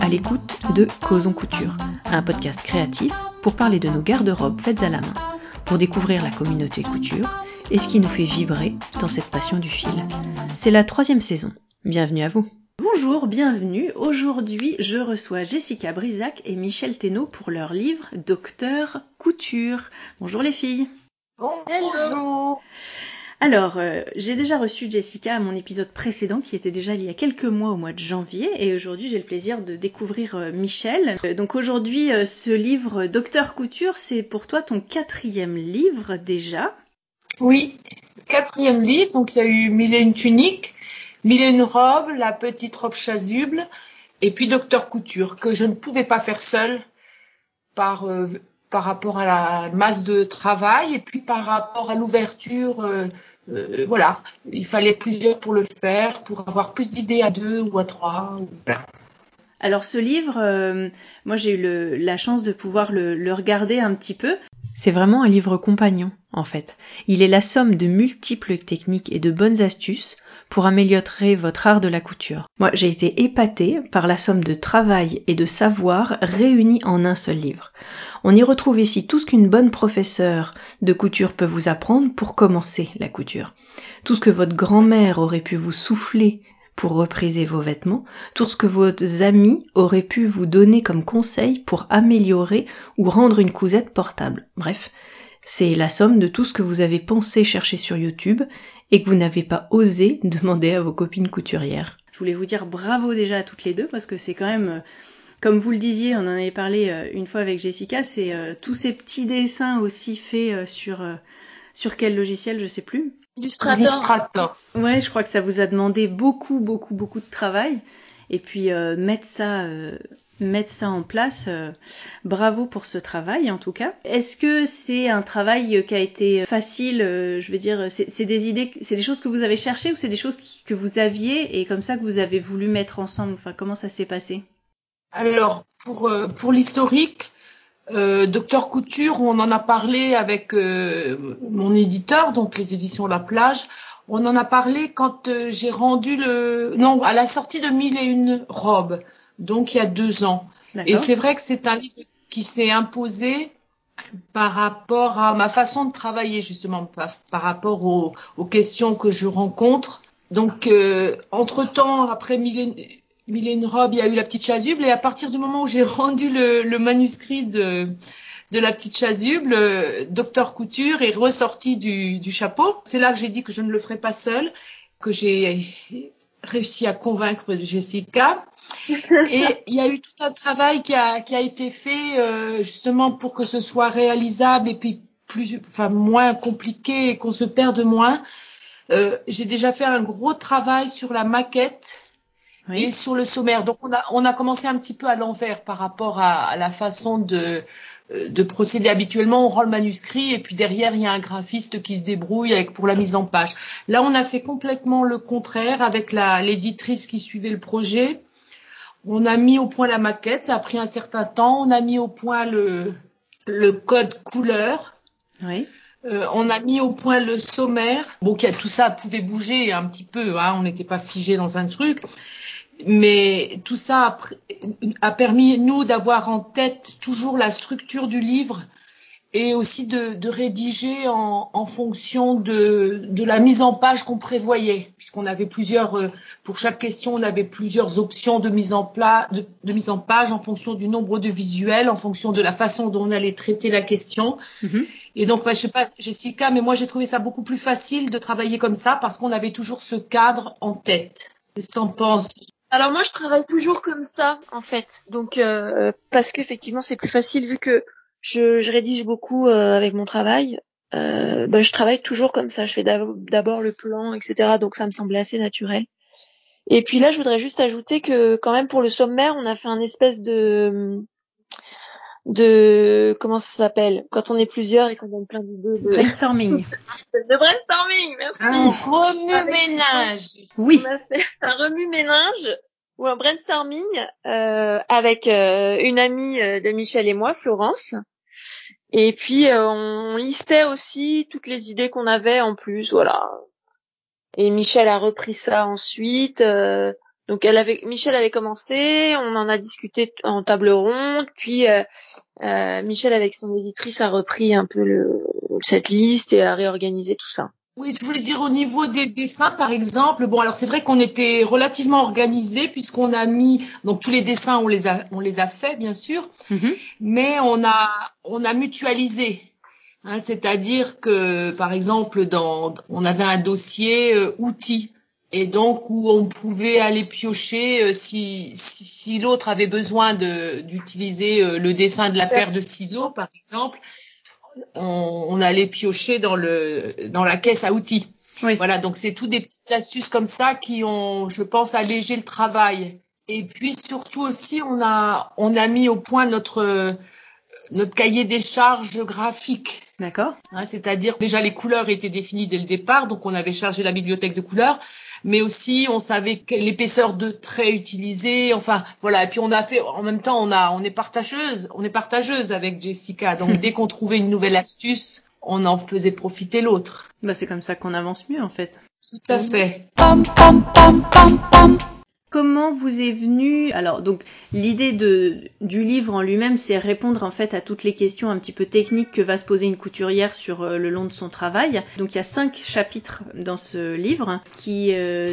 à l'écoute de Causons Couture, un podcast créatif pour parler de nos garde-robes faites à la main, pour découvrir la communauté couture et ce qui nous fait vibrer dans cette passion du fil. C'est la 3e saison. Bienvenue à vous. Bonjour, bienvenue. Aujourd'hui, je reçois Jessica Brisac et Michel Thénault pour leur livre Docteur Couture. Bonjour les filles. Bonjour. Alors, j'ai déjà reçu Jessica à mon épisode précédent qui était déjà il y a quelques mois au mois de janvier et aujourd'hui j'ai le plaisir de découvrir Michel. Donc aujourd'hui, ce livre Docteur Couture, c'est pour toi ton 4e livre déjà. Oui, 4e livre, donc il y a eu Mille et une tuniques, Mille et une robes, La petite robe chasuble et puis Docteur Couture que je ne pouvais pas faire seule par rapport à la masse de travail et puis par rapport à l'ouverture, voilà, il fallait plusieurs pour le faire, pour avoir plus d'idées à 2 ou à 3. Voilà. Alors ce livre, moi j'ai eu la chance de pouvoir le regarder un petit peu. C'est vraiment un livre compagnon, en fait. Il est la somme de multiples techniques et de bonnes astuces pour améliorer votre art de la couture. Moi, j'ai été épatée par la somme de travail et de savoir réunis en un seul livre. On y retrouve ici tout ce qu'une bonne professeure de couture peut vous apprendre pour commencer la couture. Tout ce que votre grand-mère aurait pu vous souffler pour repriser vos vêtements, tout ce que vos amis auraient pu vous donner comme conseil pour améliorer ou rendre une cousette portable. Bref, c'est la somme de tout ce que vous avez pensé chercher sur YouTube et que vous n'avez pas osé demander à vos copines couturières. Je voulais vous dire bravo déjà à toutes les deux parce que c'est quand même, comme vous le disiez, on en avait parlé une fois avec Jessica, c'est tous ces petits dessins aussi faits sur quel logiciel, je sais plus. Illustrator. Ouais, je crois que ça vous a demandé beaucoup de travail. Et puis mettre ça en place, bravo pour ce travail en tout cas. Est-ce que c'est un travail qui a été facile, je veux dire, c'est des idées, c'est des choses que vous avez cherchées ou c'est des choses que vous aviez et comme ça que vous avez voulu mettre ensemble, enfin comment ça s'est passé? Alors, pour l'historique, Docteur Couture, on en a parlé avec mon éditeur, donc les éditions La Plage. On en a parlé quand j'ai rendu à la sortie de Mille et une robes, donc il y a 2 ans. D'accord. Et c'est vrai que c'est un livre qui s'est imposé par rapport à ma façon de travailler, justement, par rapport aux questions que je rencontre. Donc, entre-temps, après Mille et une robes, il y a eu La petite chasuble, et à partir du moment où j'ai rendu le manuscrit de La petite chasuble, Docteur Couture est ressorti du chapeau. C'est là que j'ai dit que je ne le ferais pas seule, que j'ai réussi à convaincre Jessica. Et il y a eu tout un travail qui a été fait justement pour que ce soit réalisable et puis moins compliqué et qu'on se perde moins. J'ai déjà fait un gros travail sur la maquette. Oui. Et sur le sommaire. Donc on a commencé un petit peu à l'envers par rapport à la façon de procéder habituellement. On rend le manuscrit et puis derrière il y a un graphiste qui se débrouille pour la mise en page. Là on a fait complètement le contraire avec l'éditrice qui suivait le projet. On a mis au point la maquette, ça a pris un certain temps. On a mis au point le code couleur. Oui. On a mis au point le sommaire. Bon, tout ça pouvait bouger un petit peu, hein, on n'était pas figé dans un truc. Mais tout ça a permis, nous, d'avoir en tête toujours la structure du livre et aussi de rédiger en fonction de la mise en page qu'on prévoyait, puisqu'on avait pour chaque question, on avait plusieurs options de mise en page en fonction du nombre de visuels, en fonction de la façon dont on allait traiter la question. Mm-hmm. Et donc, je sais pas, Jessica, mais moi, j'ai trouvé ça beaucoup plus facile de travailler comme ça parce qu'on avait toujours ce cadre en tête. Qu'est-ce que t'en penses? Alors moi je travaille toujours comme ça en fait, donc parce qu'effectivement c'est plus facile vu que je rédige beaucoup avec mon travail, je travaille toujours comme ça, je fais d'abord le plan etc, donc ça me semblait assez naturel. Et puis là je voudrais juste ajouter que quand même pour le sommaire on a fait un espèce de comment ça s'appelle quand on est plusieurs et qu'on donne plein d'idées de brainstorming. De brainstorming, merci. Un remue-ménage. Oui. On a fait un remue-ménage ou un brainstorming avec une amie de Michel et moi, Florence. Et puis on listait aussi toutes les idées qu'on avait en plus, voilà. Et Michel a repris ça ensuite. Donc Michel avait commencé, on en a discuté en table ronde, puis Michel avec son éditrice a repris un peu cette liste et a réorganisé tout ça. Oui, je voulais dire au niveau des dessins, par exemple. Bon, alors c'est vrai qu'on était relativement organisés puisqu'on a mis donc tous les dessins, on les a fait bien sûr, mais on a mutualisé. Hein, c'est-à-dire que par exemple on avait un dossier outils et donc où on pouvait aller piocher si l'autre avait besoin d'utiliser le dessin de la paire de ciseaux, par exemple. On allait piocher dans la caisse à outils. Oui. Voilà, donc c'est tout des petites astuces comme ça qui ont, je pense, allégé le travail. Et puis surtout aussi, on a mis au point notre cahier des charges graphique. D'accord. Hein, c'est-à-dire déjà les couleurs étaient définies dès le départ, donc on avait chargé la bibliothèque de couleurs. Mais aussi on savait l'épaisseur de traits utilisés, enfin voilà. Et puis on a fait en même temps on est partageuse avec Jessica. Donc dès qu'on trouvait une nouvelle astuce, on en faisait profiter l'autre. Bah c'est comme ça qu'on avance mieux en fait. Tout à fait. Comment vous est venue, alors donc l'idée du livre en lui-même, c'est répondre en fait à toutes les questions un petit peu techniques que va se poser une couturière sur le long de son travail. Donc il y a 5 chapitres dans ce livre qui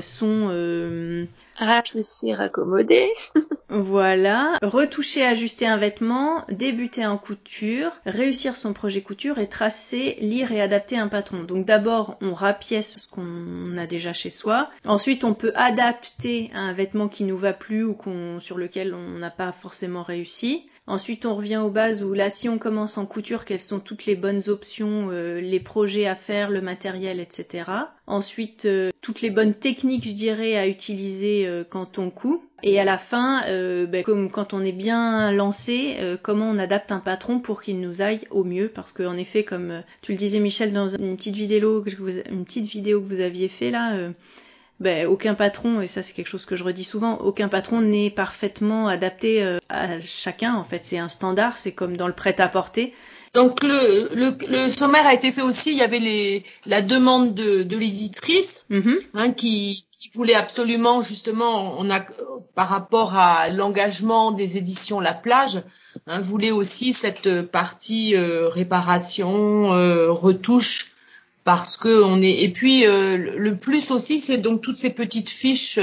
sont rapiécer, raccommoder. Voilà, retoucher, ajuster un vêtement, débuter en couture, réussir son projet couture et tracer, lire et adapter un patron. Donc d'abord, on rapièce ce qu'on a déjà chez soi. Ensuite, on peut adapter un vêtement qui nous va plus ou sur lequel on n'a pas forcément réussi. Ensuite, on revient aux bases où là, si on commence en couture, quelles sont toutes les bonnes options, les projets à faire, le matériel, etc. Ensuite, toutes les bonnes techniques, je dirais, à utiliser quand on coud. Et à la fin, comme quand on est bien lancé, comment on adapte un patron pour qu'il nous aille au mieux. Parce qu'en effet, comme tu le disais Michel dans une petite vidéo que vous aviez fait là, aucun patron, et ça c'est quelque chose que je redis souvent, aucun patron n'est parfaitement adapté à chacun en fait. C'est un standard, c'est comme dans le prêt-à-porter. Donc le sommaire a été fait aussi, il y avait la demande de l'éditrice qui voulait absolument justement, par rapport à l'engagement des éditions La Plage, voulait aussi cette partie réparation, retouche, parce que et puis le plus aussi c'est donc toutes ces petites fiches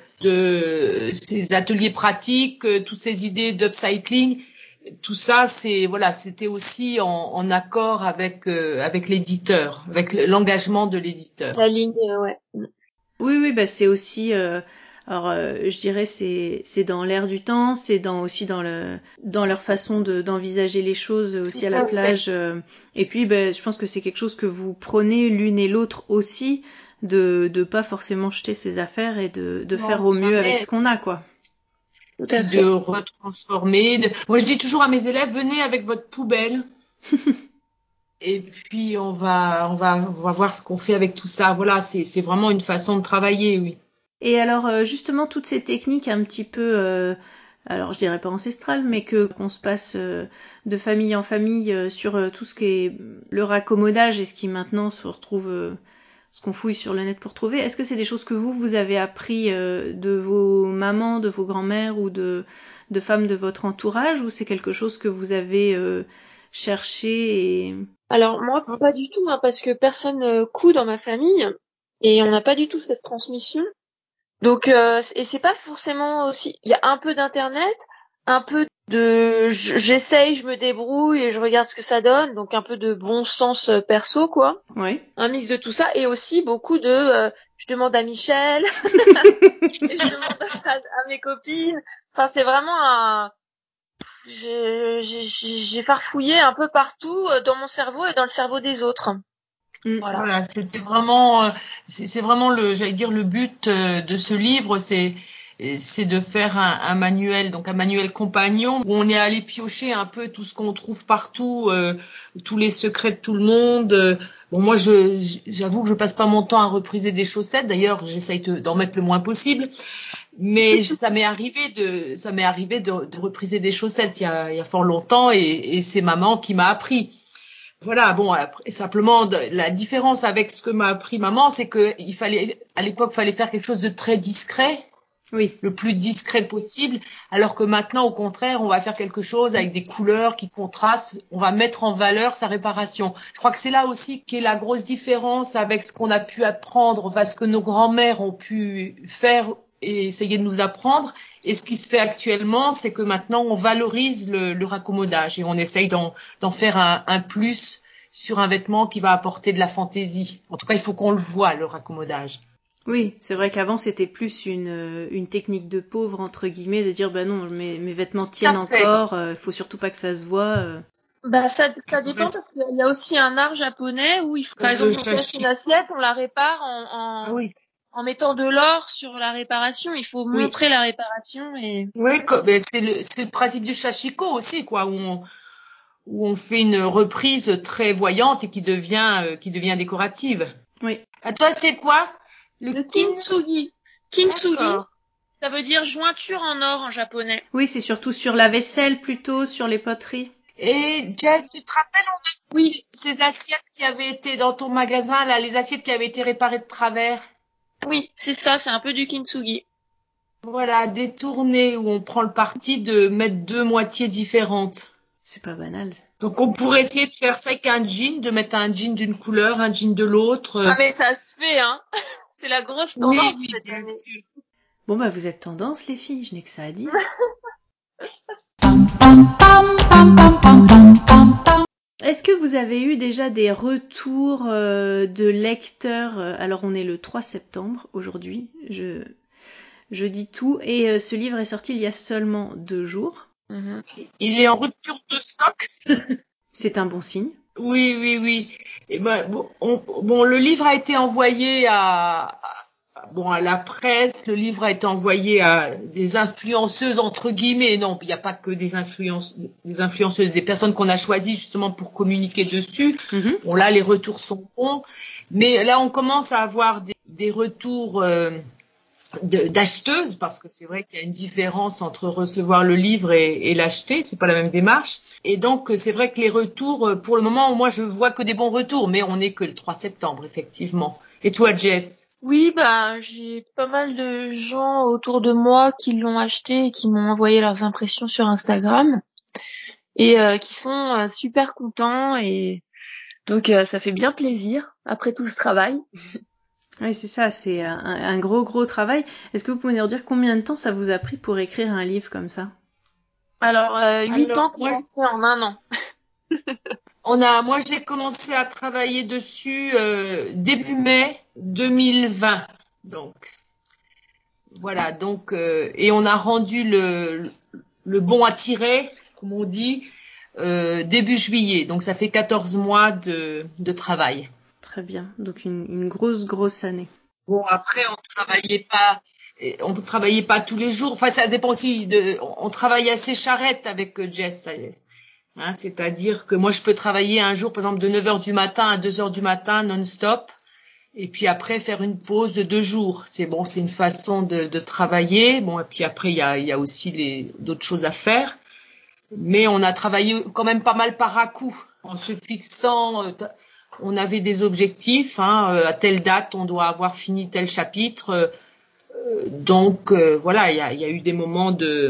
de ces ateliers pratiques, toutes ces idées d'upcycling. Tout ça, c'était aussi en accord avec l'éditeur, avec l'engagement de l'éditeur. La ligne, ouais. Oui, c'est aussi. Je dirais c'est dans l'air du temps, c'est aussi dans leur façon d'envisager les choses aussi Tout à la plage. Et puis, je pense que c'est quelque chose que vous prenez l'une et l'autre aussi, de pas forcément jeter ses affaires et de faire au mieux avec ce qu'on a, quoi. De retransformer. Moi, je dis toujours à mes élèves, venez avec votre poubelle. Et puis, on va voir ce qu'on fait avec tout ça. Voilà, c'est vraiment une façon de travailler, oui. Et alors, justement, toutes ces techniques un petit peu, alors je dirais pas ancestrales, mais qu'on se passe de famille en famille sur tout ce qui est le raccommodage et ce qui maintenant se retrouve... ce qu'on fouille sur le net pour trouver. Est-ce que c'est des choses que vous avez appris de vos mamans, de vos grands-mères ou de femmes de votre entourage, ou c'est quelque chose que vous avez cherché et... Alors moi, pas du tout, parce que personne coud dans ma famille et on n'a pas du tout cette transmission. Donc et c'est pas forcément aussi. Il y a un peu d'internet, un peu j'essaye, je me débrouille et je regarde ce que ça donne, donc un peu de bon sens perso, quoi. Oui. Un mix de tout ça et aussi beaucoup de je demande à Michel et je demande à mes copines. Enfin, c'est vraiment j'ai farfouillé un peu partout dans mon cerveau et dans le cerveau des autres. Voilà, c'était vraiment c'est vraiment j'allais dire le but de ce livre, c'est de faire un manuel, donc un manuel compagnon où on est allé piocher un peu tout ce qu'on trouve partout, tous les secrets de tout le monde. Bon, moi, j'avoue que je passe pas mon temps à repriser des chaussettes. D'ailleurs, j'essaye d'en mettre le moins possible. Mais ça m'est arrivé de repriser des chaussettes il y a fort longtemps et c'est maman qui m'a appris. Voilà, bon, simplement, la différence avec ce que m'a appris maman, c'est que à l'époque, fallait faire quelque chose de très discret. Oui. le plus discret possible, alors que maintenant, au contraire, on va faire quelque chose avec des couleurs qui contrastent, on va mettre en valeur sa réparation. Je crois que c'est là aussi qu'est la grosse différence avec ce qu'on a pu apprendre, enfin, ce que nos grands-mères ont pu faire et essayer de nous apprendre. Et ce qui se fait actuellement, c'est que maintenant, on valorise le raccommodage et on essaye d'en faire un plus sur un vêtement qui va apporter de la fantaisie. En tout cas, il faut qu'on le voie, le raccommodage. Oui, c'est vrai qu'avant c'était plus une technique de pauvre entre guillemets de dire bah non mes vêtements tiennent encore, faut surtout pas que ça se voit. Bah ça dépend parce qu'il y a aussi un art japonais où il faut, par exemple on casse une assiette, on la répare en mettant de l'or sur la réparation. Il faut montrer la réparation et. Oui, c'est le principe du shashiko aussi quoi où on fait une reprise très voyante et qui devient décorative. Oui. À toi c'est quoi? Le kintsugi. Kintsugi, ça veut dire jointure en or en japonais. Oui, c'est surtout sur la vaisselle plutôt, sur les poteries. Et Jess, tu te rappelles, ces assiettes qui avaient été dans ton magasin, là, les assiettes qui avaient été réparées de travers? Oui, c'est ça, c'est un peu du kintsugi. Voilà, détourné, où on prend le parti de mettre deux moitiés différentes. C'est pas banal. Donc on pourrait essayer de faire ça avec un jean, de mettre un jean d'une couleur, un jean de l'autre. Ah mais ça se fait, hein. C'est la grosse tendance cette bien année. sûr. Bon bah vous êtes tendance les filles, je n'ai que ça à dire. Est-ce que vous avez eu déjà des retours de lecteurs? Alors on est le 3 septembre aujourd'hui, je dis tout, et ce livre est sorti il y a seulement 2 jours. Il est en rupture de stock. C'est un bon signe. Oui. Et le livre a été envoyé à la presse, le livre a été envoyé à des influenceuses entre guillemets. Non, il n'y a pas que des influenceuses, des personnes qu'on a choisies justement pour communiquer dessus. Bon là, les retours sont bons, mais là on commence à avoir des retours d'acheteuses, parce que c'est vrai qu'il y a une différence entre recevoir le livre et l'acheter, c'est pas la même démarche. Et donc c'est vrai que les retours, pour le moment, moi je vois que des bons retours, mais on n'est que le 3 septembre effectivement. Et toi, Jess? Oui, bah j'ai pas mal de gens autour de moi qui l'ont acheté et qui m'ont envoyé leurs impressions sur Instagram et qui sont super contents et donc ça fait bien plaisir après tout ce travail. Oui, c'est ça, c'est un gros travail. Est-ce que vous pouvez nous dire combien de temps ça vous a pris pour écrire un livre comme ça? Alors 8 ans commencé en 1 an. Moi j'ai commencé à travailler dessus début mai 2020. Donc voilà, et on a rendu le bon à tirer, comme on dit, début juillet. Donc ça fait 14 mois de travail. Très bien. Donc une grosse année. Bon, après on travaillait pas tous les jours. Enfin, ça dépend aussi on travaille assez charrette avec Jess. Hein, c'est-à-dire que moi, je peux travailler un jour, par exemple, de 9h du matin à 2h du matin, non-stop. Et puis après, faire une pause de 2 jours. C'est une façon de travailler. Bon, et puis après, il y a aussi d'autres choses à faire. Mais on a travaillé quand même pas mal par à-coup, en se fixant, on avait des objectifs, à telle date, on doit avoir fini tel chapitre. Donc, voilà, il y a eu des moments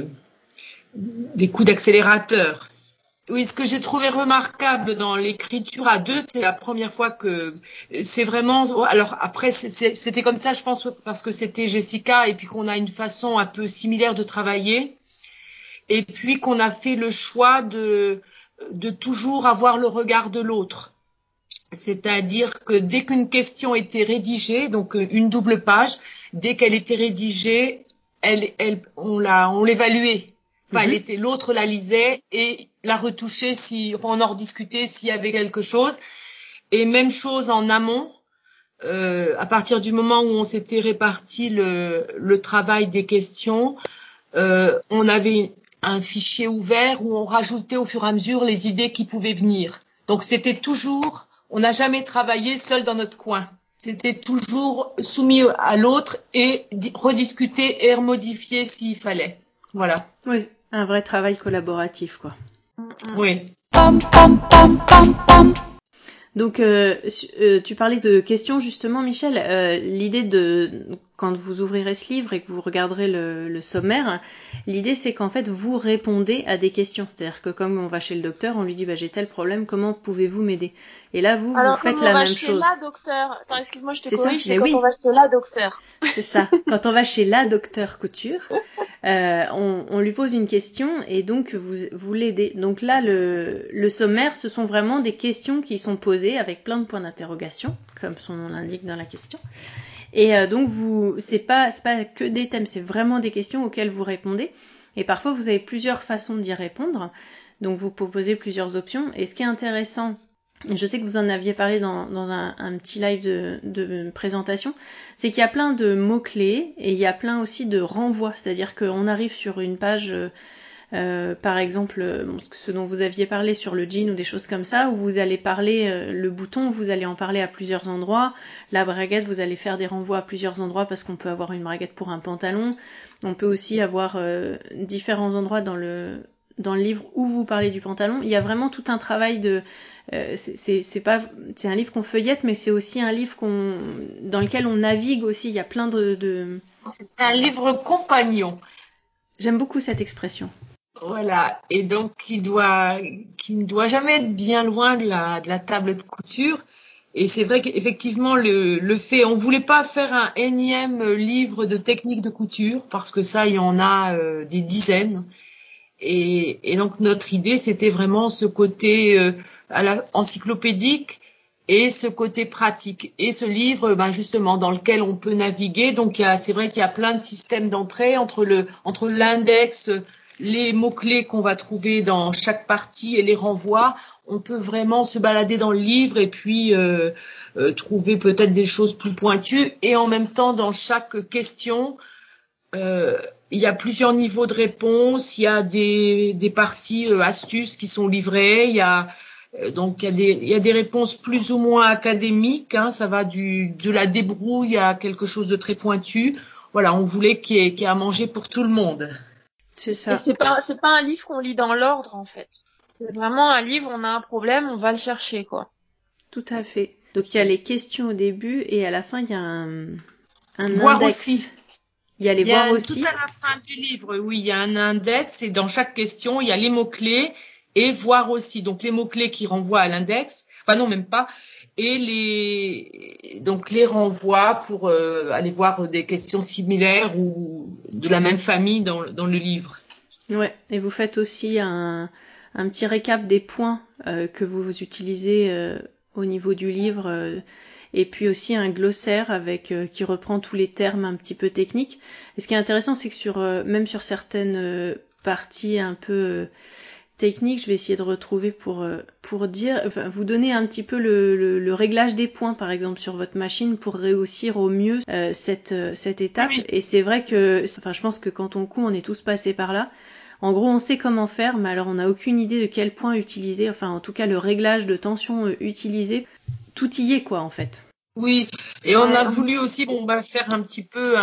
des coups d'accélérateur. Oui, ce que j'ai trouvé remarquable dans l'écriture à deux, c'est la première fois que c'est vraiment. Alors après, c'était comme ça, je pense, parce que c'était Jessica et puis qu'on a une façon un peu similaire de travailler, et puis qu'on a fait le choix de toujours avoir le regard de l'autre. C'est-à-dire que dès qu'une question était rédigée, donc une double page, dès qu'elle était rédigée, on l'évaluait. Enfin, l'autre la lisait et la retouchait on en rediscutait s'il y avait quelque chose. Et même chose en amont, à partir du moment où on s'était réparti le travail des questions, on avait un fichier ouvert où on rajoutait au fur et à mesure les idées qui pouvaient venir. Donc c'était toujours, on n'a jamais travaillé seul dans notre coin. C'était toujours soumis à l'autre et rediscuté et remodifié s'il fallait. Voilà. Oui, un vrai travail collaboratif, quoi. Oui. Donc, tu parlais de questions justement, Michel. L'idée quand vous ouvrirez ce livre et que vous regarderez le sommaire, l'idée c'est qu'en fait vous répondez à des questions. C'est-à-dire que comme on va chez le docteur, on lui dit j'ai tel problème, comment pouvez-vous m'aider? Et là vous faites la même chose. Alors quand on va chez la docteur, attends excuse-moi je te corrige, c'est quand on va chez la docteur. C'est ça. Quand on va chez la docteur Couture, on lui pose une question et donc vous l'aidez. Donc là, le sommaire, ce sont vraiment des questions qui sont posées avec plein de points d'interrogation, comme son nom l'indique dans la question. Et donc c'est pas que des thèmes, c'est vraiment des questions auxquelles vous répondez. Et parfois, vous avez plusieurs façons d'y répondre. Donc vous proposez plusieurs options. Et ce qui est intéressant, je sais que vous en aviez parlé dans un petit live de présentation, c'est qu'il y a plein de mots-clés et il y a plein aussi de renvois. C'est-à-dire qu'on arrive sur une page, par exemple, ce dont vous aviez parlé sur le jean ou des choses comme ça, où vous allez parler, le bouton, vous allez en parler à plusieurs endroits. La braguette, vous allez faire des renvois à plusieurs endroits parce qu'on peut avoir une braguette pour un pantalon. On peut aussi avoir différents endroits dans le livre où vous parlez du pantalon. Il y a vraiment tout un travail de... c'est un livre qu'on feuillette, mais c'est aussi un livre dans lequel on navigue aussi. Il y a plein de... C'est un livre compagnon. J'aime beaucoup cette expression. Voilà, et donc qui ne doit jamais être bien loin de la table de couture. Et c'est vrai qu'effectivement le fait, on voulait pas faire un énième livre de techniques de couture parce que ça il y en a des dizaines. Et donc notre idée c'était vraiment ce côté encyclopédique et ce côté pratique et ce livre justement dans lequel on peut naviguer. Donc c'est vrai qu'il y a plein de systèmes d'entrée entre l'index, les mots-clés qu'on va trouver dans chaque partie et les renvois. On peut vraiment se balader dans le livre et puis trouver peut-être des choses plus pointues. Et en même temps, dans chaque question, il y a plusieurs niveaux de réponse. Il y a des parties astuces qui sont livrées. Il y a des réponses plus ou moins académiques. Ça va de la débrouille à quelque chose de très pointu. Voilà, on voulait qu'il y ait à manger pour tout le monde. C'est ça. Et c'est pas un livre qu'on lit dans l'ordre en fait. C'est vraiment un livre, on a un problème, on va le chercher quoi. Tout à fait. Donc il y a les questions au début et à la fin il y a un voir index. Aussi. Il y a les voir aussi. Tout à la fin du livre, oui, il y a un index et dans chaque question il y a les mots clés et voir aussi. Donc les mots clés qui renvoient à l'index, enfin non même pas. Et les renvois pour aller voir des questions similaires ou de la même famille dans le livre. Ouais, et vous faites aussi un petit récap des points que vous utilisez au niveau du livre et puis aussi un glossaire qui reprend tous les termes un petit peu techniques. Et ce qui est intéressant, c'est que même sur certaines parties un peu technique, je vais essayer de retrouver pour vous donner un petit peu le réglage des points par exemple sur votre machine pour réussir au mieux cette étape. Oui. Et c'est vrai que je pense que quand on coud, on est tous passés par là. En gros, on sait comment faire, mais alors on n'a aucune idée de quel point utiliser, enfin en tout cas le réglage de tension utilisé. Tout y est quoi en fait. Oui, et on a voulu aussi faire un petit peu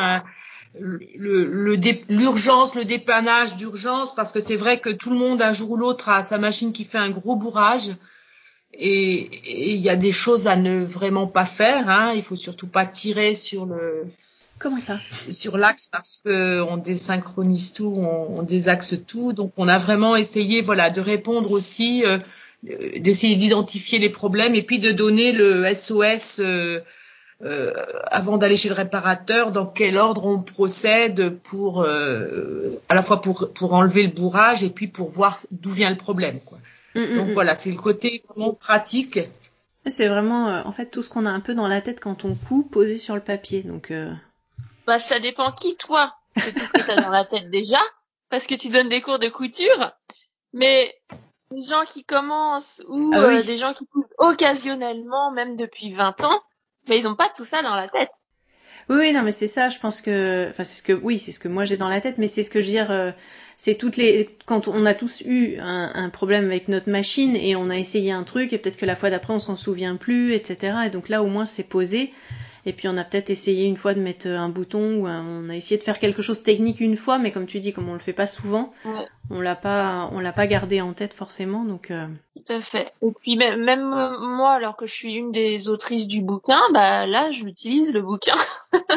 l'urgence, le dépannage d'urgence, parce que c'est vrai que tout le monde un jour ou l'autre a sa machine qui fait un gros bourrage et il y a des choses à ne vraiment pas faire. Il faut surtout pas tirer sur Comment ça? Sur l'axe parce que on désynchronise tout, on désaxe tout. Donc on a vraiment essayé de répondre aussi, d'essayer d'identifier les problèmes et puis de donner le SOS avant d'aller chez le réparateur, dans quel ordre on procède pour à la fois pour enlever le bourrage et puis pour voir d'où vient le problème quoi. Donc voilà, c'est le côté vraiment pratique. C'est vraiment en fait tout ce qu'on a un peu dans la tête quand on coud posé sur le papier. Donc ça dépend qui toi. C'est tout ce que tu as dans la tête déjà parce que tu donnes des cours de couture, mais des gens qui commencent ou des gens qui cousent occasionnellement même depuis 20 ans, mais ils ont pas tout ça dans la tête. Oui, non, mais c'est ça, je pense que, c'est ce que moi j'ai dans la tête, mais c'est ce que je veux dire, c'est quand on a tous eu un problème avec notre machine et on a essayé un truc et peut-être que la fois d'après on s'en souvient plus, etc. Et donc là au moins c'est posé. Et puis on a peut-être essayé une fois de mettre un bouton ou on a essayé de faire quelque chose technique une fois, mais comme tu dis, comme on le fait pas souvent, on l'a pas gardé en tête forcément, donc. Tout à fait. Et puis même moi, alors que je suis une des autrices du bouquin, là j'utilise le bouquin.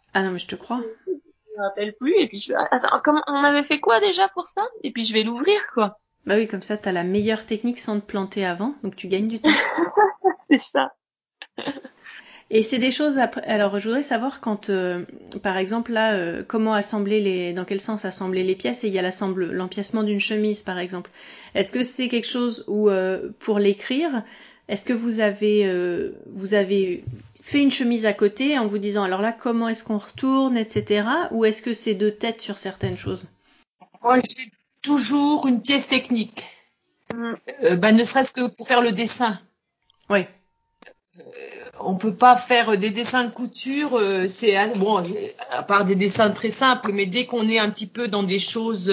Ah non, mais je te crois. Je me rappelle plus, et puis je fais, attends, comment, on avait fait quoi déjà pour ça? Et puis je vais l'ouvrir, quoi. Bah oui, comme ça, t'as la meilleure technique sans te planter avant, donc tu gagnes du temps. C'est ça. Et c'est des choses après. Alors, je voudrais savoir quand, par exemple, là, comment assembler dans quel sens assembler les pièces. Et il y a l'empiècement d'une chemise, par exemple. Est-ce que c'est quelque chose où, pour l'écrire, est-ce que vous avez fait une chemise à côté en vous disant, alors là, comment est-ce qu'on retourne, etc. Ou est-ce que c'est de tête sur certaines choses? Moi, j'ai toujours une pièce technique. Ne serait-ce que pour faire le dessin. Ouais. On peut pas faire des dessins de couture, c'est bon, à part des dessins très simples, mais dès qu'on est un petit peu dans des choses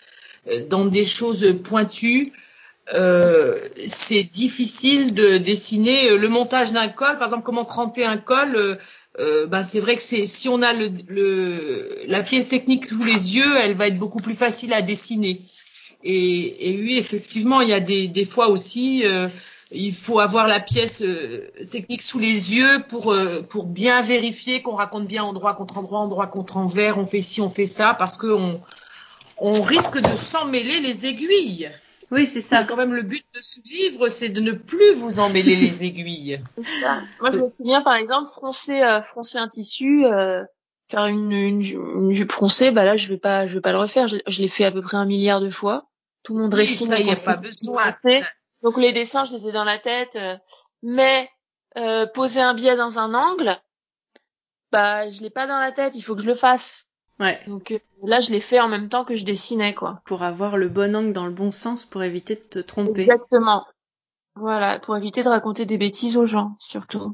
pointues, c'est difficile de dessiner le montage d'un col. Par exemple, comment cranter un col. C'est vrai que si on a la pièce technique sous les yeux, elle va être beaucoup plus facile à dessiner. Et oui, effectivement, il y a des fois aussi. Il faut avoir la pièce technique sous les yeux pour bien vérifier qu'on raconte bien endroit contre endroit, endroit contre envers, on fait ci, on fait ça, parce que on risque de s'emmêler les aiguilles. Oui, c'est ça. C'est quand même le but de ce livre, c'est de ne plus vous emmêler les aiguilles. C'est ça. Moi, je me souviens, par exemple, froncer un tissu, faire une jupe froncée, bah là, je vais pas le refaire. Je l'ai fait à peu près 1 milliard de fois. Tout mon dressing. Oui, ça, il n'y a pas besoin. Donc les dessins, je les ai dans la tête, mais poser un biais dans un angle, bah je l'ai pas dans la tête, il faut que je le fasse. Ouais. Donc là, je l'ai fait en même temps que je dessinais, quoi. Pour avoir le bon angle dans le bon sens pour éviter de te tromper. Exactement. Voilà, pour éviter de raconter des bêtises aux gens, surtout.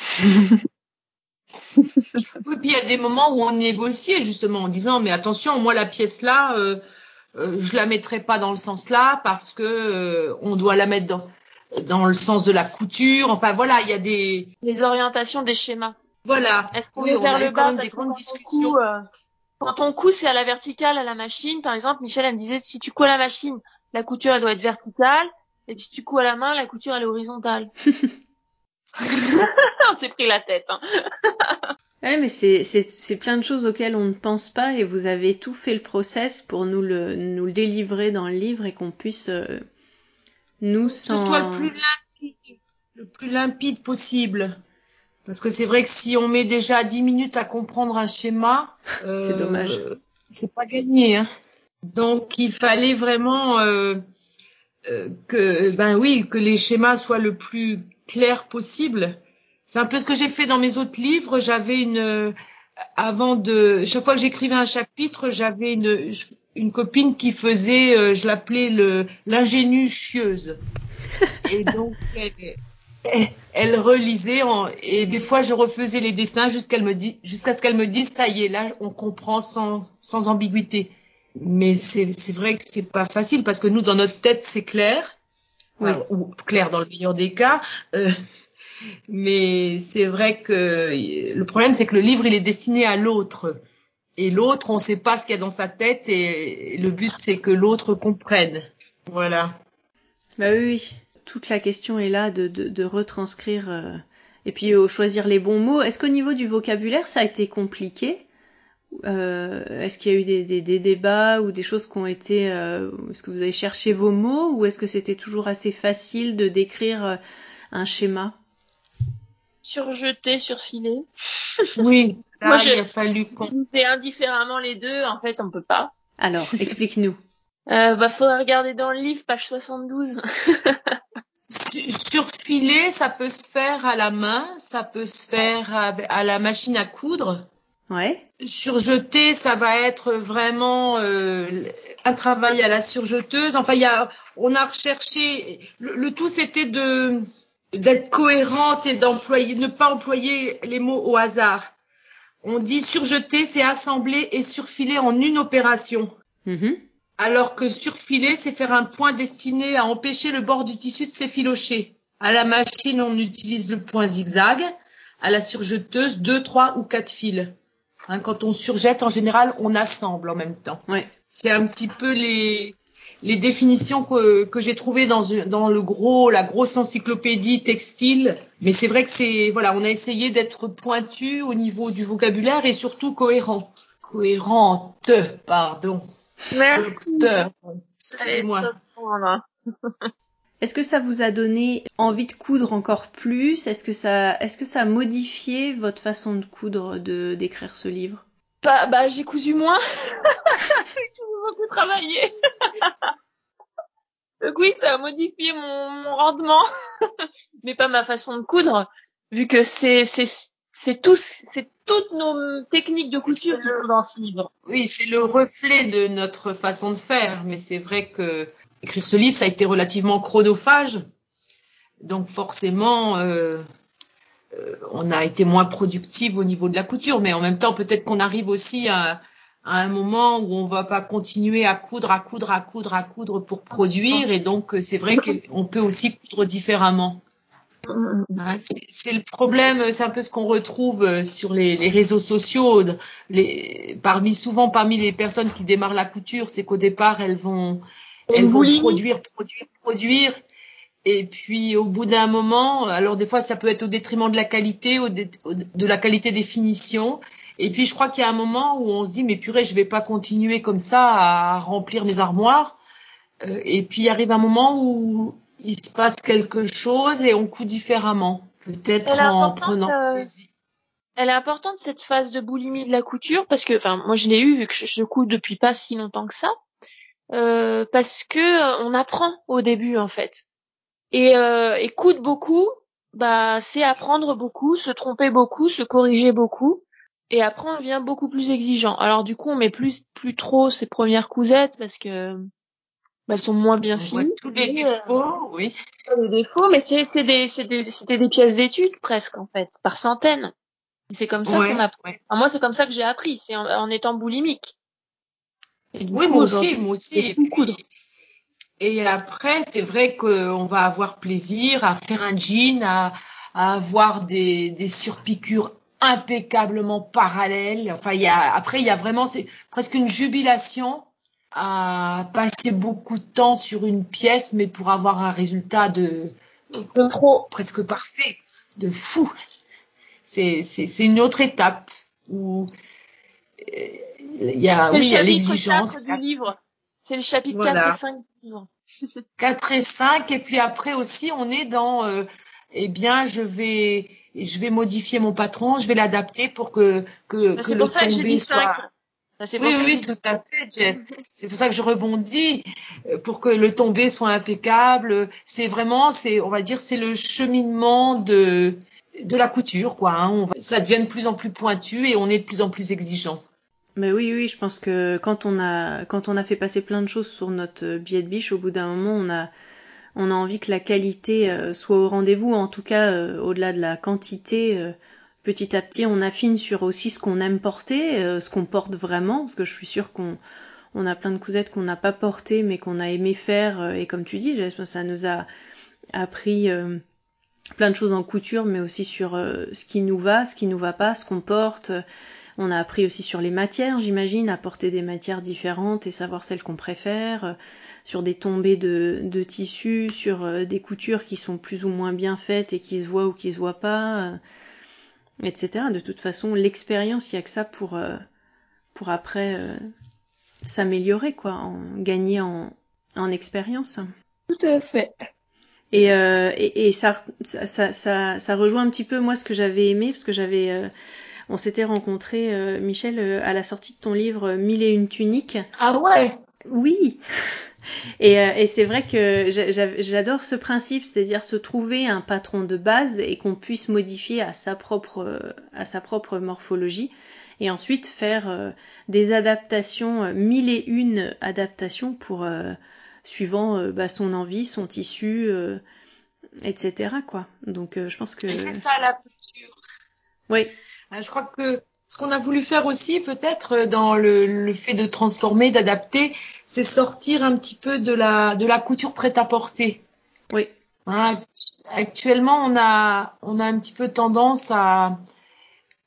Oui, puis il y a des moments où on négociait justement en disant mais attention, moi la pièce là, je la mettrai pas dans le sens là parce que on doit la mettre dans le sens de la couture. Enfin voilà, il y a les orientations des schémas. Voilà. Est-ce qu'on est vers le bas parce que quand on coud, c'est à la verticale à la machine. Par exemple, Michel elle me disait si tu couds à la machine, la couture elle doit être verticale, et puis si tu couds à la main, la couture elle est horizontale. On s'est pris la tête. Hein. Ouais, mais c'est plein de choses auxquelles on ne pense pas et vous avez tout fait le process pour nous le délivrer dans le livre et qu'on puisse que ce soit le plus limpide possible. Parce que c'est vrai que si on met déjà 10 minutes à comprendre un schéma, c'est dommage. C'est pas gagné. Hein. Donc il fallait vraiment que les schémas soient le plus clairs possible. C'est un peu ce que j'ai fait dans mes autres livres. J'avais chaque fois que j'écrivais un chapitre, j'avais une copine qui faisait, je l'appelais l'ingénue chieuse. Et donc elle relisait et des fois je refaisais les dessins jusqu'à ce qu'elle me dise ça y est, là on comprend sans ambiguïté. Mais c'est vrai que c'est pas facile parce que nous dans notre tête c'est clair, oui. Ou clair dans le meilleur des cas. Mais c'est vrai que le problème, c'est que le livre, il est destiné à l'autre. Et l'autre, on ne sait pas ce qu'il y a dans sa tête et le but, c'est que l'autre comprenne. Voilà. Bah oui. Toute la question est là de retranscrire et puis choisir les bons mots. Est-ce qu'au niveau du vocabulaire, ça a été compliqué ? Est-ce qu'il y a eu des débats ou des choses qui ont été... est-ce que vous avez cherché vos mots ou est-ce que c'était toujours assez facile de décrire un schéma ? Surjeté, surfilé. Oui, là, moi, il a fallu c'est indifféremment les deux. En fait, on peut pas. Alors, explique-nous. Faudrait regarder dans le livre, page 72. Surfiler, ça peut se faire à la main, ça peut se faire à la machine à coudre. Ouais. Surjeter, ça va être vraiment un travail à la surjeteuse. Enfin, on a recherché. Le tout, c'était d'être cohérente et ne pas employer les mots au hasard. On dit surjeter, c'est assembler et surfiler en une opération. Mm-hmm. Alors que surfiler, c'est faire un point destiné à empêcher le bord du tissu de s'effilocher. À la machine, on utilise le point zigzag. À la surjeteuse, 2, 3 ou 4 fils. Hein, quand on surjette, en général, on assemble en même temps. Ouais. C'est un petit peu les les définitions que j'ai trouvées dans la grosse encyclopédie textile. Mais c'est vrai que on a essayé d'être pointu au niveau du vocabulaire et surtout cohérent. Cohérente, pardon. Merci. Docteur, excusez-moi. Est-ce que ça vous a donné envie de coudre encore plus? Est-ce que ça a modifié votre façon de coudre, d'écrire ce livre? Bah, j'ai cousu moins. J'ai beaucoup travaillé. Donc oui, ça a modifié mon rendement, mais pas ma façon de coudre, vu que c'est toutes nos techniques de couture qui sont dans ce livre. Oui, c'est le reflet de notre façon de faire, mais c'est vrai que écrire ce livre, ça a été relativement chronophage, donc forcément, on a été moins productive au niveau de la couture, mais en même temps, peut-être qu'on arrive aussi à un moment où on va pas continuer à coudre pour produire, et donc c'est vrai qu'on peut aussi coudre différemment. C'est le problème, c'est un peu ce qu'on retrouve sur les réseaux sociaux. Parmi les personnes qui démarrent la couture, c'est qu'au départ elles vont produire, et puis au bout d'un moment, alors des fois ça peut être au détriment de la qualité, de la qualité des finitions. Et puis je crois qu'il y a un moment où on se dit mais purée, je vais pas continuer comme ça à remplir mes armoires. Et puis il arrive un moment où il se passe quelque chose et on coud différemment, peut-être en prenant plaisir. Elle est importante cette phase de boulimie de la couture parce que, enfin, moi je l'ai eu vu que je couds depuis pas si longtemps que ça, parce que on apprend au début en fait, et coudre beaucoup, bah c'est apprendre beaucoup, se tromper beaucoup, se corriger beaucoup, et après on devient beaucoup plus exigeant. Alors du coup on met plus trop ses premières cousettes parce que elles sont moins bien finies. Tous les défauts, oui. Les défauts, mais c'était des pièces d'études presque en fait, par centaines. C'est comme ça qu'on apprend. Ouais. Enfin, moi, c'est comme ça que j'ai appris, c'est en étant boulimique. Oui, moi aussi. Et après, c'est vrai qu'on va avoir plaisir à faire un jean, à avoir des surpiqûres impeccablement parallèles. Enfin, il y a vraiment, c'est presque une jubilation à passer beaucoup de temps sur une pièce, mais pour avoir un résultat de presque parfait, de fou. C'est une autre étape où il y a l'exigence. C'est le chapitre 4 du livre. C'est le chapitre 4 et 5 du livre. 4 et 5, et puis après aussi, on est dans, je vais modifier mon patron, je vais l'adapter pour que le tombé soit... Oui, tout à fait, Jess. C'est pour ça que je rebondis, pour que le tombé soit impeccable. C'est vraiment, on va dire, c'est le cheminement de la couture, quoi. Hein. Ça devient de plus en plus pointu et on est de plus en plus exigeant. Mais oui, je pense que quand on a fait passer plein de choses sur notre billet de biche, au bout d'un moment, on a envie que la qualité soit au rendez-vous. En tout cas, au-delà de la quantité, petit à petit, on affine sur aussi ce qu'on aime porter, ce qu'on porte vraiment, parce que je suis sûre qu'on a plein de cousettes qu'on n'a pas portées, mais qu'on a aimé faire. Et comme tu dis, ça nous a appris plein de choses en couture, mais aussi sur ce qui nous va pas, ce qu'on porte. On a appris aussi sur les matières, j'imagine, à porter des matières différentes et savoir celles qu'on préfère, sur des tombées de tissus, sur des coutures qui sont plus ou moins bien faites et qui se voient ou qui se voient pas, etc. De toute façon, l'expérience, il y a que ça pour après s'améliorer, quoi, gagner en expérience. Tout à fait. Et ça rejoint un petit peu moi ce que j'avais aimé, parce que on s'était rencontrés, Michel, à la sortie de ton livre 1001 tuniques. Ah ouais. Oui. Et c'est vrai que j'adore ce principe, c'est-à-dire se trouver un patron de base et qu'on puisse modifier à sa propre morphologie, et ensuite faire des adaptations, 1001 adaptations pour suivant son envie, son tissu, etc. quoi. Donc je pense que c'est ça la couture. Oui. Je crois que ce qu'on a voulu faire aussi, peut-être, dans le fait de transformer, d'adapter, c'est sortir un petit peu de la couture prêt-à-porter. Oui. Hein, actuellement, on a un petit peu tendance à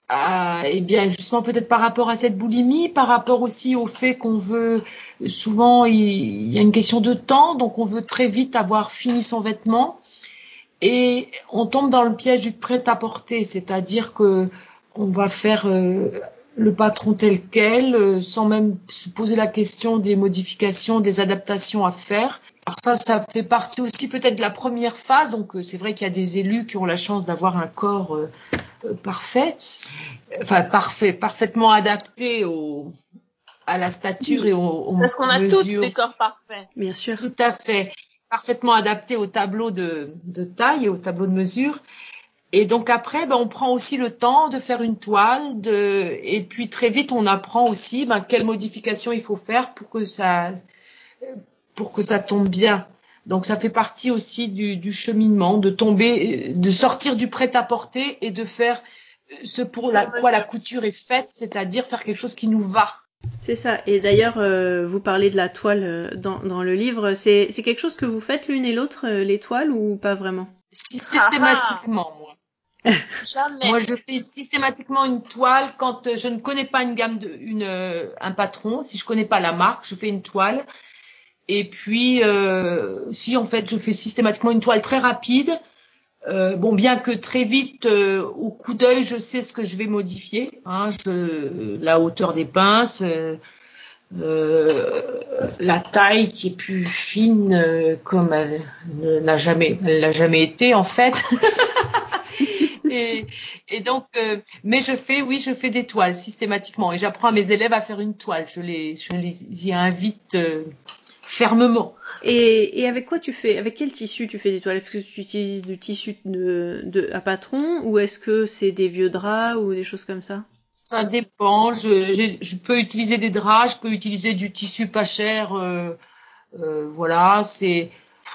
Eh bien, justement, peut-être par rapport à cette boulimie, par rapport aussi au fait qu'on veut, souvent, il y a une question de temps, donc on veut très vite avoir fini son vêtement. Et on tombe dans le piège du prêt-à-porter, c'est-à-dire que on va faire le patron tel quel, sans même se poser la question des modifications, des adaptations à faire. Alors ça fait partie aussi peut-être de la première phase. Donc c'est vrai qu'il y a des élus qui ont la chance d'avoir un corps parfait, parfaitement adapté à la stature et aux Parce qu'on a tous des corps parfaits. Bien sûr. Tout à fait. Parfaitement adapté au tableau de taille et au tableau de mesure. Et donc après, on prend aussi le temps de faire une toile, et puis très vite on apprend aussi quelles modifications il faut faire pour que ça tombe bien. Donc ça fait partie aussi du cheminement, de sortir du prêt-à-porter et de faire ce pour quoi la couture est faite, c'est-à-dire faire quelque chose qui nous va. C'est ça. Et d'ailleurs, vous parlez de la toile dans le livre. C'est quelque chose que vous faites l'une et l'autre, les toiles, ou pas vraiment? Systématiquement, moi. Jamais. Moi, je fais systématiquement une toile quand je ne connais pas une gamme un patron. Si je connais pas la marque, je fais une toile. Et puis, si en fait, je fais systématiquement une toile très rapide. Bien que très vite, au coup d'œil, je sais ce que je vais modifier. La hauteur des pinces, la taille qui est plus fine, comme elle l'a jamais été en fait. et donc, mais je fais des toiles systématiquement et j'apprends à mes élèves à faire une toile. Je les y invite fermement. Et avec quoi avec quel tissu tu fais des toiles? Est-ce que tu utilises du tissu à patron, ou est-ce que c'est des vieux draps ou des choses comme ça? Ça dépend. Je peux utiliser des draps, je peux utiliser du tissu pas cher. Voilà, ça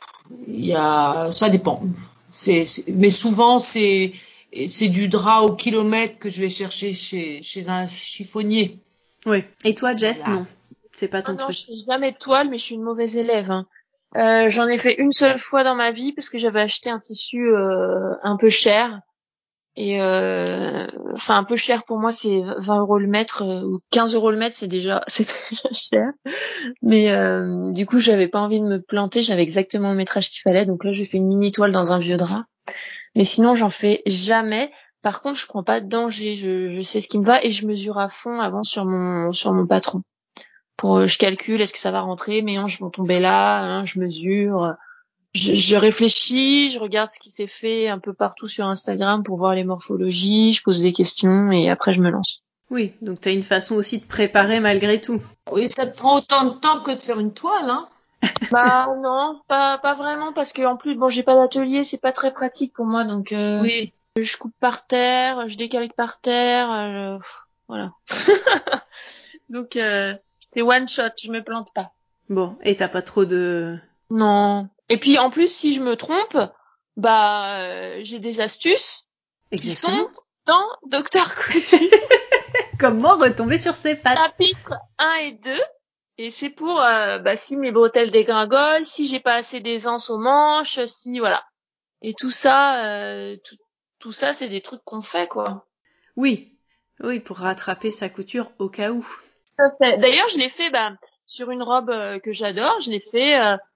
dépend. Mais souvent c'est du drap au kilomètre que je vais chercher chez un chiffonnier. Oui. Et toi, Jess, voilà. Non, c'est pas ton truc. Non, je fais jamais de toile, mais je suis une mauvaise élève. J'en ai fait une seule fois dans ma vie parce que j'avais acheté un tissu un peu cher. Et un peu cher pour moi, c'est 20 € le mètre ou 15 € le mètre, c'est déjà cher. Mais du coup, j'avais pas envie de me planter, j'avais exactement le métrage qu'il fallait. Donc là, j'ai fait une mini toile dans un vieux drap. Mais sinon, j'en fais jamais. Par contre, je prends pas de danger. Je sais ce qui me va et je mesure à fond avant sur mon patron. Je calcule, est-ce que ça va rentrer, mes hanches vont tomber là, je mesure. Je réfléchis, je regarde ce qui s'est fait un peu partout sur Instagram pour voir les morphologies, je pose des questions et après je me lance. Oui, donc t'as une façon aussi de préparer malgré tout. Oui, ça te prend autant de temps que de faire une toile, hein? Non, pas vraiment parce que en plus j'ai pas d'atelier, c'est pas très pratique pour moi donc oui. Je coupe par terre, je décalque par terre, voilà. Donc c'est one shot, je me plante pas. Bon, et t'as pas trop de... Non. Et puis en plus, si je me trompe, j'ai des astuces qui sont dans Docteur Couture. Comment retomber sur ses pattes? Chapitre 1 et 2. Et c'est pour si mes bretelles dégringolent, si j'ai pas assez d'aisance aux manches, si voilà. Et tout ça, tout ça, c'est des trucs qu'on fait quoi. Oui, pour rattraper sa couture au cas où. D'ailleurs, je l'ai fait sur une robe que j'adore. Je l'ai fait.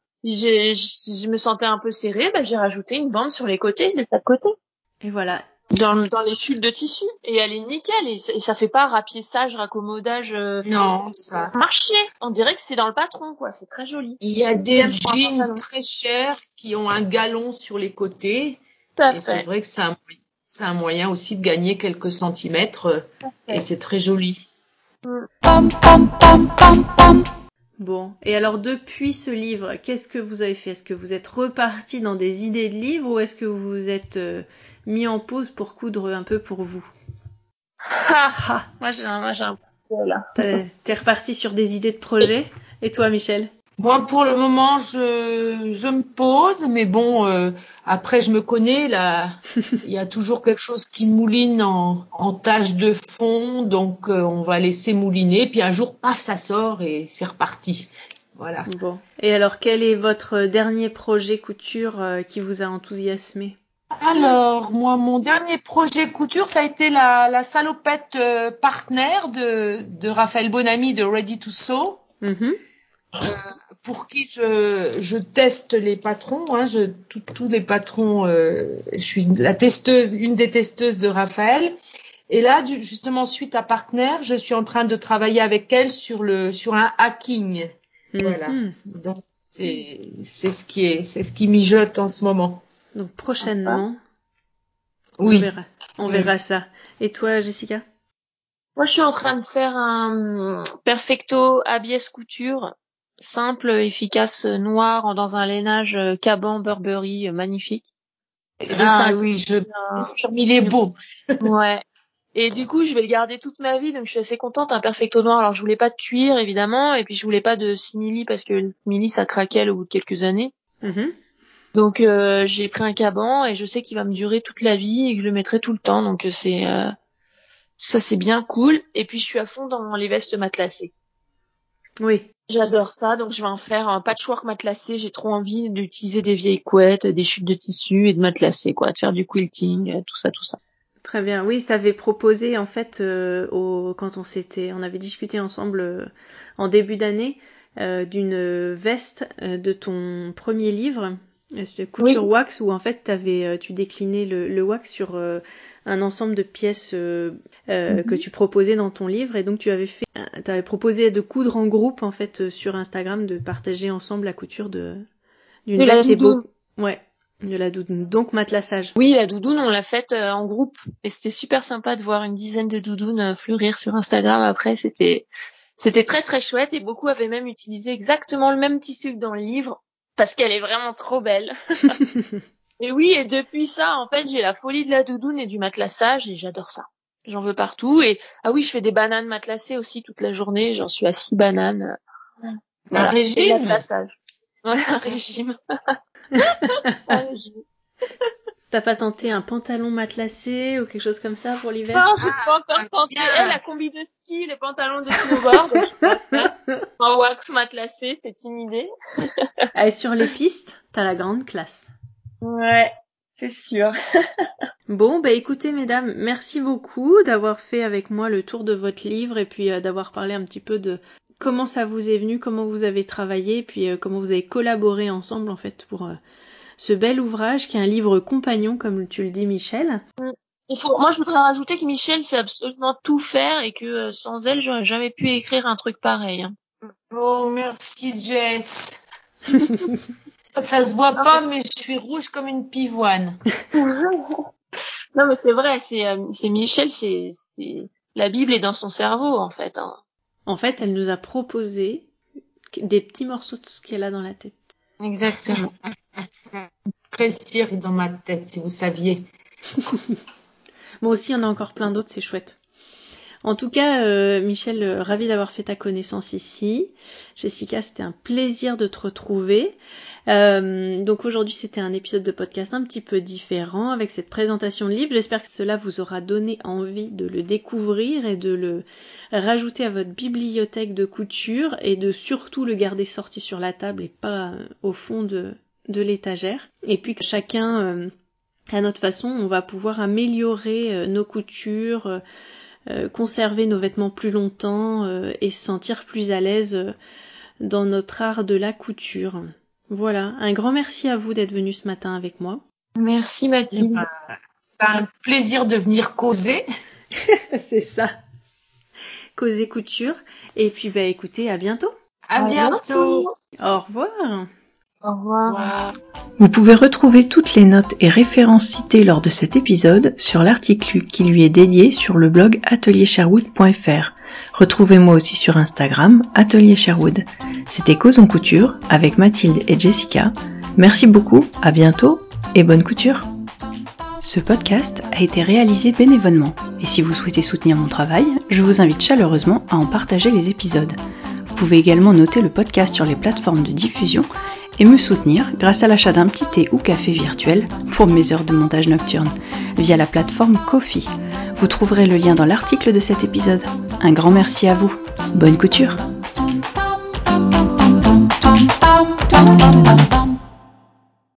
Je me sentais un peu serrée, j'ai rajouté une bande sur les côtés, de chaque côté. Et voilà. Dans les tuiles de tissu. Et elle est nickel. Et ça fait pas rapiessage, raccommodage. Non, ça. Marché. On dirait que c'est dans le patron, quoi. C'est très joli. Il y a des jeans très chers qui ont un galon sur les côtés. Et c'est vrai que c'est un moyen aussi de gagner quelques centimètres. Et c'est très joli. Bon, et alors depuis ce livre, qu'est-ce que vous avez fait? Est-ce que vous êtes reparti dans des idées de livres ou est-ce que vous vous êtes mis en pause pour coudre un peu pour vous? Moi j'ai un peu là. T'es reparti sur des idées de projet? Et toi, Michel? Moi, pour le moment, je me pose, mais bon, après, je me connais, là, il y a toujours quelque chose qui mouline en tache de fond, donc on va laisser mouliner, puis un jour, paf, ça sort et c'est reparti. Voilà. Bon. Et alors, quel est votre dernier projet couture qui vous a enthousiasmé? Alors, moi, mon dernier projet couture, ça a été la salopette partenaire de Raphaël Bonamy de Ready to Sew. Mm-hmm. Pour qui je teste les patrons, hein, tous les patrons, je suis une des testeuses de Raphaël. Et là, justement, suite à Partner, je suis en train de travailler avec elle sur un hacking. Mm-hmm. Voilà. Donc c'est ce qui mijote en ce moment. Donc prochainement, oui, on verra ça. Et toi, Jessica? Moi, je suis en train de faire un perfecto ABS couture, simple, efficace, noir, dans un lainage Caban Burberry magnifique. Et donc, oui, je confirme, il est beau. Ouais. Et du coup, je vais le garder toute ma vie, donc je suis assez contente. Un perfecto noir. Alors, je voulais pas de cuir, évidemment, et puis je voulais pas de simili parce que le simili, ça craquait au bout de quelques années. Mm-hmm. Donc, j'ai pris un Caban et je sais qu'il va me durer toute la vie et que je le mettrai tout le temps. Donc, ça, c'est bien cool. Et puis, je suis à fond dans les vestes matelassées. Oui. J'adore ça, donc je vais en faire un patchwork matelassé. J'ai trop envie d'utiliser des vieilles couettes, des chutes de tissu et de matelassé, quoi, de faire du quilting, tout ça. Très bien. Oui, t'avais proposé en fait quand on avait discuté ensemble en début d'année d'une veste de ton premier livre, Couture Wax, où en fait tu déclinais le wax sur un ensemble de pièces que tu proposais dans ton livre, et donc t'avais proposé de coudre en groupe en fait sur Instagram, de partager ensemble la couture d'une veste et beau. Ouais. De la doudoune, donc matelassage. Oui, la doudoune, on l'a faite en groupe et c'était super sympa de voir une dizaine de doudounes fleurir sur Instagram. Après, c'était très très chouette et beaucoup avaient même utilisé exactement le même tissu que dans le livre parce qu'elle est vraiment trop belle. Et oui, et depuis ça, en fait, j'ai la folie de la doudoune et du matelassage et j'adore ça. J'en veux partout. Et je fais des bananes matelassées aussi toute la journée. J'en suis à 6 bananes. Voilà. Un régime. Matelassage. Ouais, un régime. T'as pas tenté un pantalon matelassé ou quelque chose comme ça pour l'hiver? Non, j'ai pas encore tenté. La combi de ski, les pantalons de snowboard, je pense faire. En wax matelassé, c'est une idée. Et sur les pistes, t'as la grande classe. Ouais, c'est sûr. Bon, écoutez mesdames, merci beaucoup d'avoir fait avec moi le tour de votre livre et puis d'avoir parlé un petit peu de comment ça vous est venu, comment vous avez travaillé, et puis comment vous avez collaboré ensemble en fait pour ce bel ouvrage qui est un livre compagnon, comme tu le dis, Michel. Moi, je voudrais rajouter que Michel sait absolument tout faire et que sans elle, j'aurais jamais pu écrire un truc pareil. Oh, merci Jess. Ça se voit pas, mais je suis rouge comme une pivoine. Non, mais c'est vrai, c'est Michel, c'est la Bible est dans son cerveau en fait. Hein. En fait, elle nous a proposé des petits morceaux de ce qu'elle a dans la tête. Exactement. Pressir dans ma tête, si vous saviez. Moi aussi, il y en a encore plein d'autres, c'est chouette. En tout cas, Michel, ravi d'avoir fait ta connaissance ici. Jessica, c'était un plaisir de te retrouver. Donc aujourd'hui, c'était un épisode de podcast un petit peu différent avec cette présentation de livre. J'espère que cela vous aura donné envie de le découvrir et de le rajouter à votre bibliothèque de couture et de surtout le garder sorti sur la table et pas au fond de l'étagère. Et puis que chacun, à notre façon, on va pouvoir améliorer nos coutures, conserver nos vêtements plus longtemps et se sentir plus à l'aise dans notre art de la couture. Voilà, un grand merci à vous d'être venus ce matin avec moi. Merci Mathilde. C'est un plaisir de venir causer. C'est ça. Causer couture. Et puis écoutez, à bientôt. À bientôt. Au revoir. Au revoir. Vous pouvez retrouver toutes les notes et références citées lors de cet épisode sur l'article qui lui est dédié sur le blog ateliersherwood.fr. Retrouvez-moi aussi sur Instagram, Atelier Sherwood. C'était Causons Couture avec Mathilde et Jessica. Merci beaucoup, à bientôt et bonne couture. Ce podcast a été réalisé bénévolement et si vous souhaitez soutenir mon travail, je vous invite chaleureusement à en partager les épisodes. Vous pouvez également noter le podcast sur les plateformes de diffusion et me soutenir grâce à l'achat d'un petit thé ou café virtuel pour mes heures de montage nocturne via la plateforme Ko-fi. Vous trouverez le lien dans l'article de cet épisode. Un grand merci à vous. Bonne couture.